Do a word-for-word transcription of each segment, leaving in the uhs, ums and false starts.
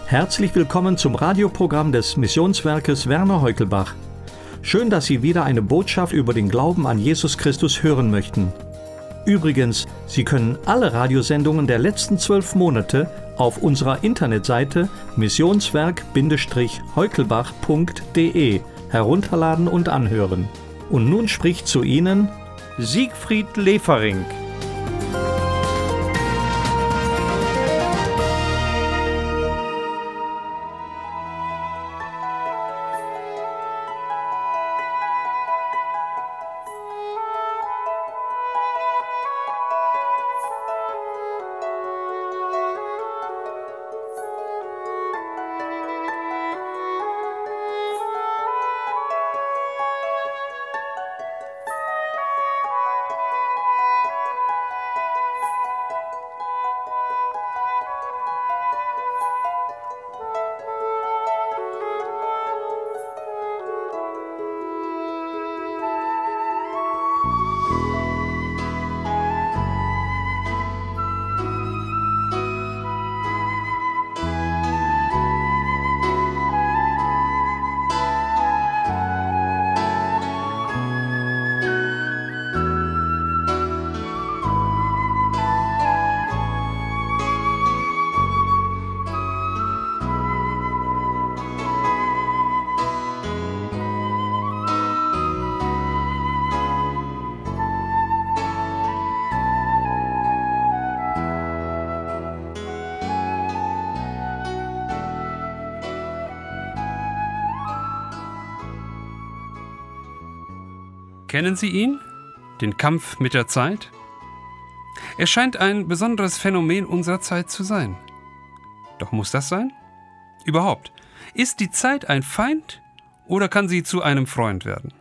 Herzlich willkommen zum Radioprogramm des Missionswerkes Werner Heukelbach. Schön, dass Sie wieder eine Botschaft über den Glauben an Jesus Christus hören möchten. Übrigens, Sie können alle Radiosendungen der letzten zwölf Monate auf unserer Internetseite missionswerk Heukelbach punkt de herunterladen und anhören. Und nun spricht zu Ihnen Siegfried Lefering. Kennen Sie ihn? Den Kampf mit der Zeit? Er scheint ein besonderes Phänomen unserer Zeit zu sein. Doch muss das sein? Überhaupt, ist die Zeit ein Feind oder kann sie zu einem Freund werden?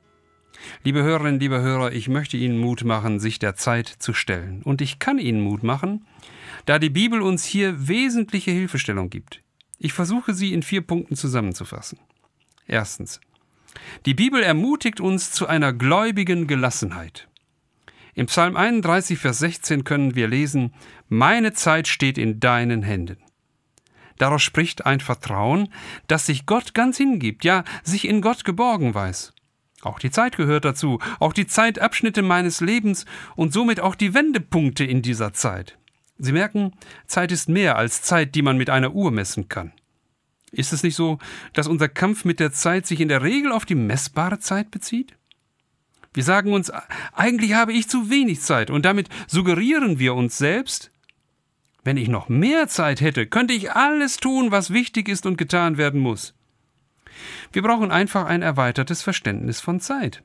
Liebe Hörerinnen, liebe Hörer, ich möchte Ihnen Mut machen, sich der Zeit zu stellen. Und ich kann Ihnen Mut machen, da die Bibel uns hier wesentliche Hilfestellung gibt. Ich versuche sie in vier Punkten zusammenzufassen. Erstens. Die Bibel ermutigt uns zu einer gläubigen Gelassenheit. Im Psalm einunddreißig, Vers sechzehn können wir lesen: Meine Zeit steht in deinen Händen. Daraus spricht ein Vertrauen, das sich Gott ganz hingibt, ja, sich in Gott geborgen weiß. Auch die Zeit gehört dazu, auch die Zeitabschnitte meines Lebens und somit auch die Wendepunkte in dieser Zeit. Sie merken, Zeit ist mehr als Zeit, die man mit einer Uhr messen kann. Ist es nicht so, dass unser Kampf mit der Zeit sich in der Regel auf die messbare Zeit bezieht? Wir sagen uns, eigentlich habe ich zu wenig Zeit und damit suggerieren wir uns selbst, wenn ich noch mehr Zeit hätte, könnte ich alles tun, was wichtig ist und getan werden muss. Wir brauchen einfach ein erweitertes Verständnis von Zeit.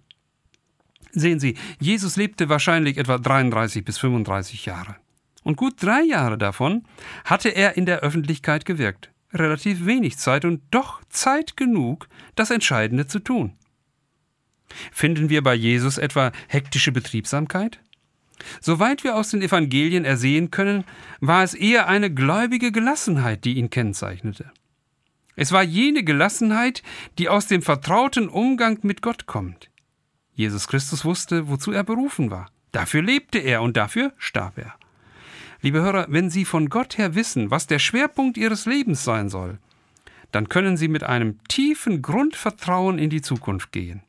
Sehen Sie, Jesus lebte wahrscheinlich etwa dreiunddreißig bis fünfunddreißig Jahre. Und gut drei Jahre davon hatte er in der Öffentlichkeit gewirkt. Relativ wenig Zeit und doch Zeit genug, das Entscheidende zu tun. Finden wir bei Jesus etwa hektische Betriebsamkeit? Soweit wir aus den Evangelien ersehen können, war es eher eine gläubige Gelassenheit, die ihn kennzeichnete. Es war jene Gelassenheit, die aus dem vertrauten Umgang mit Gott kommt. Jesus Christus wusste, wozu er berufen war. Dafür lebte er und dafür starb er. Liebe Hörer, wenn Sie von Gott her wissen, was der Schwerpunkt Ihres Lebens sein soll, dann können Sie mit einem tiefen Grundvertrauen in die Zukunft gehen.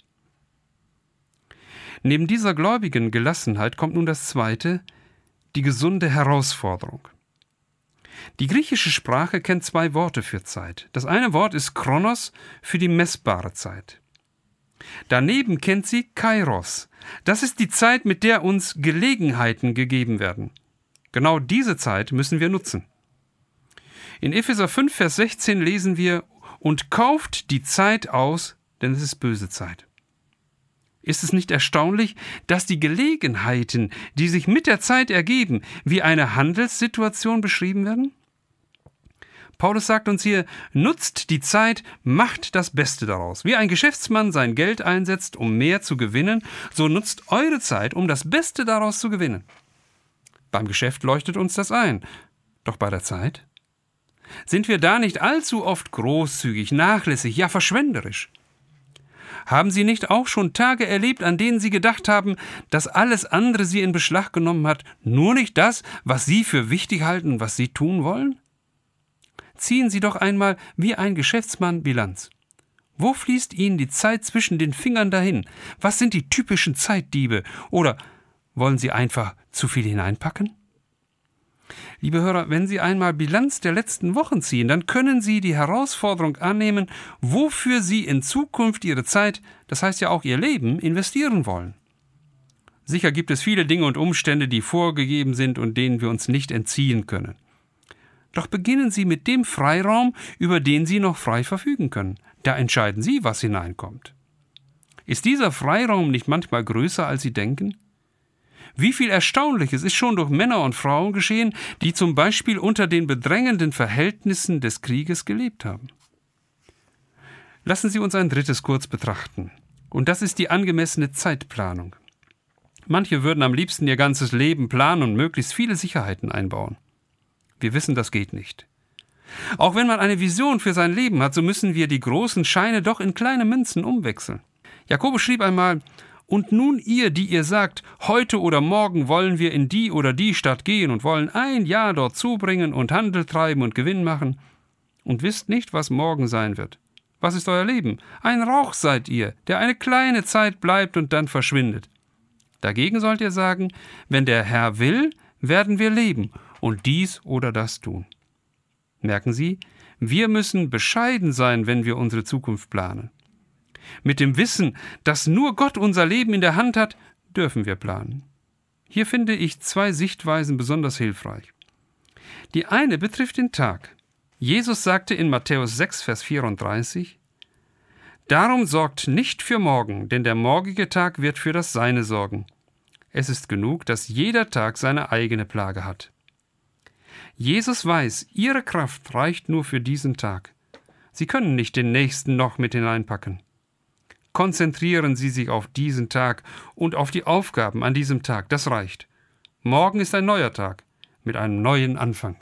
Neben dieser gläubigen Gelassenheit kommt nun das Zweite, die gesunde Herausforderung. Die griechische Sprache kennt zwei Worte für Zeit. Das eine Wort ist Chronos für die messbare Zeit. Daneben kennt sie Kairos. Das ist die Zeit, mit der uns Gelegenheiten gegeben werden. Genau diese Zeit müssen wir nutzen. In Epheser fünf, Vers sechzehn lesen wir: Und kauft die Zeit aus, denn es ist böse Zeit. Ist es nicht erstaunlich, dass die Gelegenheiten, die sich mit der Zeit ergeben, wie eine Handelssituation beschrieben werden? Paulus sagt uns hier: Nutzt die Zeit, macht das Beste daraus. Wie ein Geschäftsmann sein Geld einsetzt, um mehr zu gewinnen, so nutzt eure Zeit, um das Beste daraus zu gewinnen. Beim Geschäft leuchtet uns das ein. Doch bei der Zeit? Sind wir da nicht allzu oft großzügig, nachlässig, ja verschwenderisch? Haben Sie nicht auch schon Tage erlebt, an denen Sie gedacht haben, dass alles andere Sie in Beschlag genommen hat, nur nicht das, was Sie für wichtig halten, was Sie tun wollen? ziehen Sie doch einmal wie ein Geschäftsmann Bilanz. Wo fließt Ihnen die Zeit zwischen den Fingern dahin? Was sind die typischen Zeitdiebe? Oder wollen Sie einfach zu viel hineinpacken? Liebe Hörer, wenn Sie einmal Bilanz der letzten Wochen ziehen, dann können Sie die Herausforderung annehmen, wofür Sie in Zukunft Ihre Zeit, das heißt ja auch Ihr Leben, investieren wollen. Sicher gibt es viele Dinge und Umstände, die vorgegeben sind und denen wir uns nicht entziehen können. Doch beginnen Sie mit dem Freiraum, über den Sie noch frei verfügen können. Da entscheiden Sie, was hineinkommt. Ist dieser Freiraum nicht manchmal größer, als Sie denken? Wie viel Erstaunliches ist schon durch Männer und Frauen geschehen, die zum Beispiel unter den bedrängenden Verhältnissen des Krieges gelebt haben. Lassen Sie uns ein drittes kurz betrachten. Und das ist die angemessene Zeitplanung. Manche würden am liebsten ihr ganzes Leben planen und möglichst viele Sicherheiten einbauen. Wir wissen, das geht nicht. Auch wenn man eine Vision für sein Leben hat, so müssen wir die großen Scheine doch in kleine Münzen umwechseln. Jakobus schrieb einmal: Und nun ihr, die ihr sagt, heute oder morgen wollen wir in die oder die Stadt gehen und wollen ein Jahr dort zubringen und Handel treiben und Gewinn machen, und wisst nicht, was morgen sein wird. Was ist euer Leben? Ein Rauch seid ihr, der eine kleine Zeit bleibt und dann verschwindet. Dagegen sollt ihr sagen, wenn der Herr will, werden wir leben und dies oder das tun. Merken Sie, wir müssen bescheiden sein, wenn wir unsere Zukunft planen. Mit dem Wissen, dass nur Gott unser Leben in der Hand hat, dürfen wir planen. Hier finde ich zwei Sichtweisen besonders hilfreich. Die eine betrifft den Tag. Jesus sagte in Matthäus sechs, Vers vierunddreißig: Darum sorgt nicht für morgen, denn der morgige Tag wird für das Seine sorgen. Es ist genug, dass jeder Tag seine eigene Plage hat. Jesus weiß, Ihre Kraft reicht nur für diesen Tag. Sie können nicht den nächsten noch mit hineinpacken. Konzentrieren Sie sich auf diesen Tag und auf die Aufgaben an diesem Tag, das reicht. Morgen ist ein neuer Tag mit einem neuen Anfang.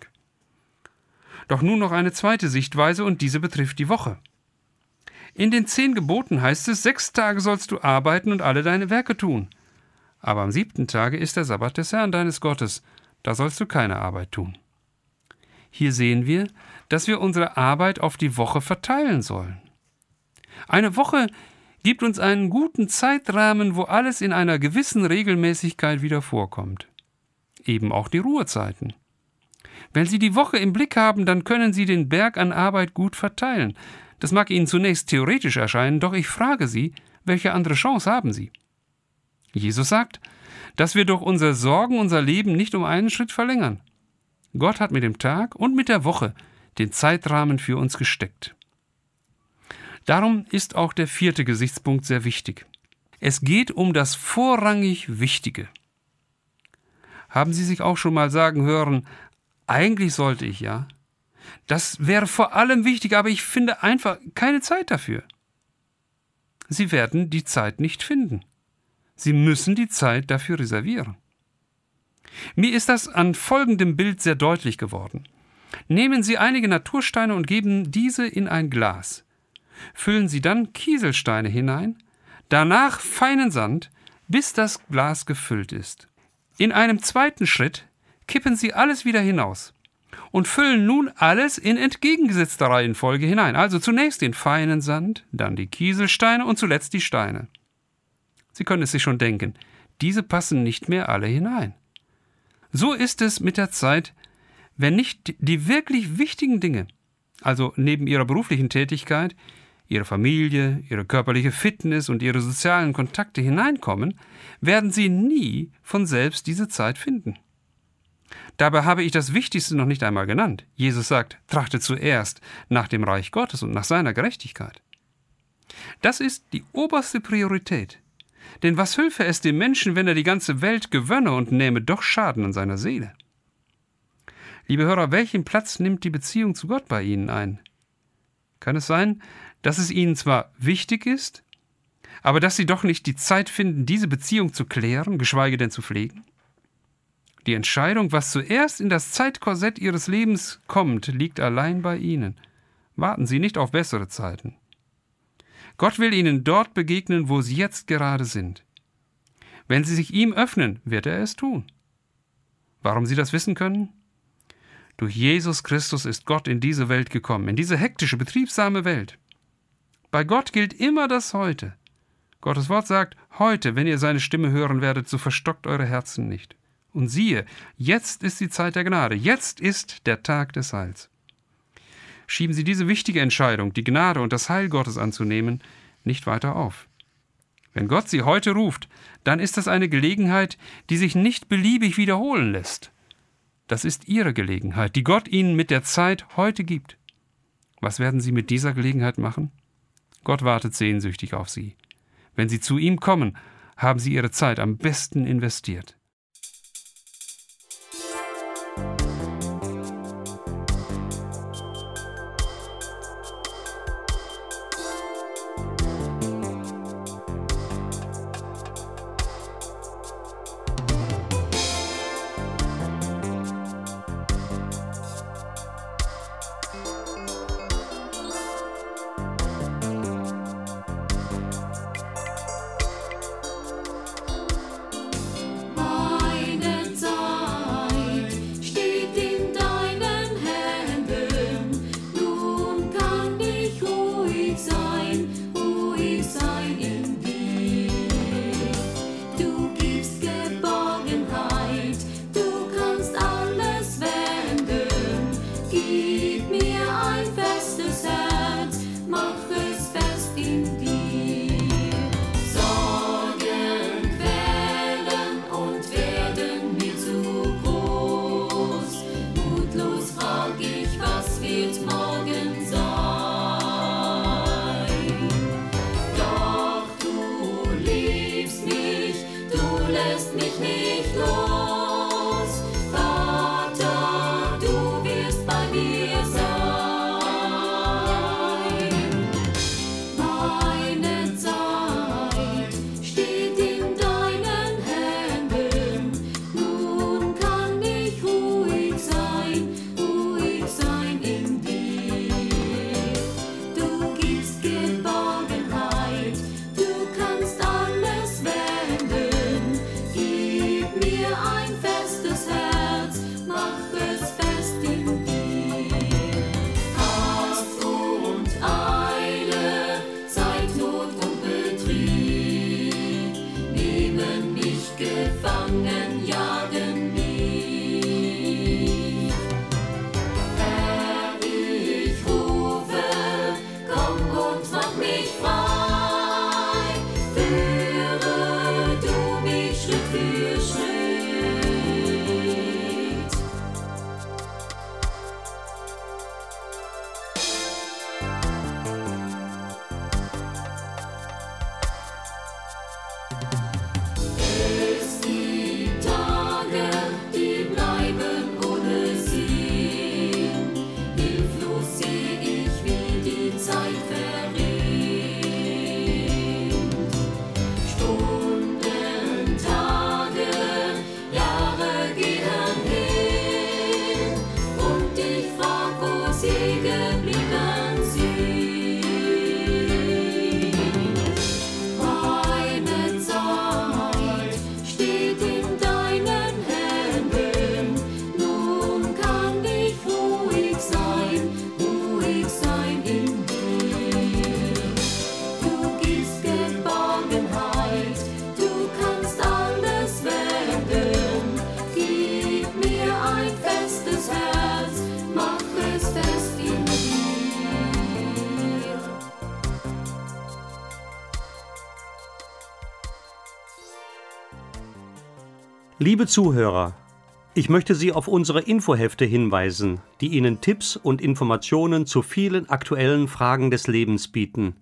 Doch nun noch eine zweite Sichtweise, und diese betrifft die Woche. In den zehn Geboten heißt es, sechs Tage sollst du arbeiten und alle deine Werke tun. Aber am siebten Tage ist der Sabbat des Herrn deines Gottes, da sollst du keine Arbeit tun. Hier sehen wir, dass wir unsere Arbeit auf die Woche verteilen sollen. Eine Woche gibt uns einen guten Zeitrahmen, wo alles in einer gewissen Regelmäßigkeit wieder vorkommt. Eben auch die Ruhezeiten. Wenn Sie die Woche im Blick haben, dann können Sie den Berg an Arbeit gut verteilen. Das mag Ihnen zunächst theoretisch erscheinen, doch ich frage Sie, welche andere Chance haben Sie? Jesus sagt, dass wir durch unsere Sorgen unser Leben nicht um einen Schritt verlängern. Gott hat mit dem Tag und mit der Woche den Zeitrahmen für uns gesteckt. Darum ist auch der vierte Gesichtspunkt sehr wichtig. Es geht um das vorrangig Wichtige. Haben Sie sich auch schon mal sagen hören, eigentlich sollte ich ja. Das wäre vor allem wichtig, aber ich finde einfach keine Zeit dafür. Sie werden die Zeit nicht finden. Sie müssen die Zeit dafür reservieren. Mir ist das an folgendem Bild sehr deutlich geworden. Nehmen Sie einige Natursteine und geben diese in ein Glas. Füllen Sie dann Kieselsteine hinein, danach feinen Sand, bis das Glas gefüllt ist. In einem zweiten Schritt kippen Sie alles wieder hinaus und füllen nun alles in entgegengesetzter Reihenfolge hinein. Also zunächst den feinen Sand, dann die Kieselsteine und zuletzt die Steine. Sie können es sich schon denken, diese passen nicht mehr alle hinein. So ist es mit der Zeit, wenn nicht die wirklich wichtigen Dinge, also neben Ihrer beruflichen Tätigkeit, Ihre Familie, Ihre körperliche Fitness und Ihre sozialen Kontakte hineinkommen, werden Sie nie von selbst diese Zeit finden. Dabei habe ich das Wichtigste noch nicht einmal genannt. Jesus sagt, trachte zuerst nach dem Reich Gottes und nach seiner Gerechtigkeit. Das ist die oberste Priorität. Denn was hülfe es dem Menschen, wenn er die ganze Welt gewönne und nähme doch Schaden an seiner Seele? Liebe Hörer, welchen Platz nimmt die Beziehung zu Gott bei Ihnen ein? Kann es sein, dass es Ihnen zwar wichtig ist, aber dass Sie doch nicht die Zeit finden, diese Beziehung zu klären, geschweige denn zu pflegen? Die Entscheidung, was zuerst in das Zeitkorsett Ihres Lebens kommt, liegt allein bei Ihnen. Warten Sie nicht auf bessere Zeiten. Gott will Ihnen dort begegnen, wo Sie jetzt gerade sind. Wenn Sie sich ihm öffnen, wird er es tun. Warum Sie das wissen können? Durch Jesus Christus ist Gott in diese Welt gekommen, in diese hektische, betriebsame Welt. Bei Gott gilt immer das Heute. Gottes Wort sagt, heute, wenn ihr seine Stimme hören werdet, so verstockt eure Herzen nicht. Und siehe, jetzt ist die Zeit der Gnade, jetzt ist der Tag des Heils. Schieben Sie diese wichtige Entscheidung, die Gnade und das Heil Gottes anzunehmen, nicht weiter auf. Wenn Gott Sie heute ruft, dann ist das eine Gelegenheit, die sich nicht beliebig wiederholen lässt. Das ist Ihre Gelegenheit, die Gott Ihnen mit der Zeit heute gibt. Was werden Sie mit dieser Gelegenheit machen? Gott wartet sehnsüchtig auf Sie. Wenn Sie zu ihm kommen, haben Sie Ihre Zeit am besten investiert. Liebe Zuhörer, ich möchte Sie auf unsere Infohefte hinweisen, die Ihnen Tipps und Informationen zu vielen aktuellen Fragen des Lebens bieten.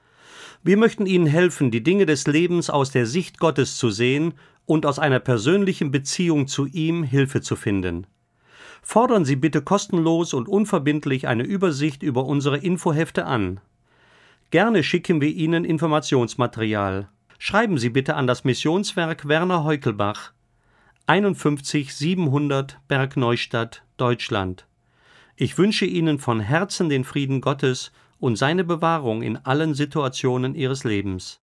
Wir möchten Ihnen helfen, die Dinge des Lebens aus der Sicht Gottes zu sehen und aus einer persönlichen Beziehung zu ihm Hilfe zu finden. Fordern Sie bitte kostenlos und unverbindlich eine Übersicht über unsere Infohefte an. Gerne schicken wir Ihnen Informationsmaterial. Schreiben Sie bitte an das Missionswerk Werner Heukelbach, einundfünfzig siebenhundert Bergneustadt, Deutschland. Ich wünsche Ihnen von Herzen den Frieden Gottes und seine Bewahrung in allen Situationen Ihres Lebens.